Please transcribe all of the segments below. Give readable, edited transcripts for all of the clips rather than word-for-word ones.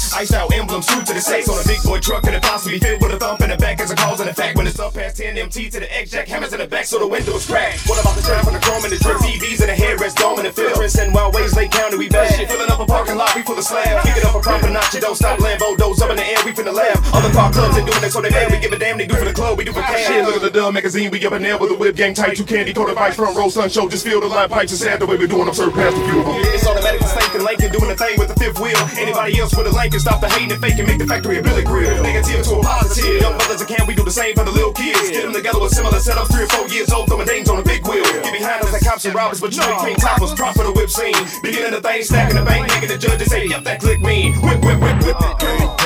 Iced out emblems, true to the sex. On a big boy truck, and it possibly filled with a thump in the back as a cause and effect. When it's up past 10 MT to the X, jack hammers in the back so the windows crack. What about the shine from the chrome and the drip TVs and the headrest, dome and the filterings and wild ways, Lake County, we bad. Filling up a parking lot, we full of slab. Kicking up a proper notch, you don't stop. Lambo doors up in the air, we finna lab. Other car clubs ain't doing it, so they mad. We give a damn, they do for the club, we do for cash. Shit, look at the dumb magazine, we up in there with a whip gang tight. Two candy coated vice, front row sun show. Just feel the line pipes. It's sad the way we're doing them, sir, past the fuel. It's automatic, stinking Lincoln doing the thing with the fifth wheel. Anybody else with a link can stop the hating and faking, make the factory a Billy Grill. Negative to a positive. Young brothers and can we do the same for the little kids? Get them together with similar setups, 3 or 4 years old, throwing dames on a big wheel. Get behind us like cops and robbers, but you ain't clean toppers. Prop for the whip scene. Beginning the thing, stacking the bank, making the judges say, yep, that click mean. Whip, whip, whip, whip, whip.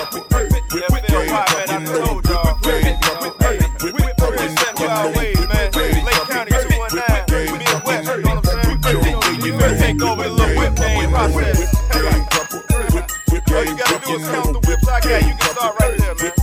Take over the little whip game process. All you gotta do is count the whips I got. You can start right there, man.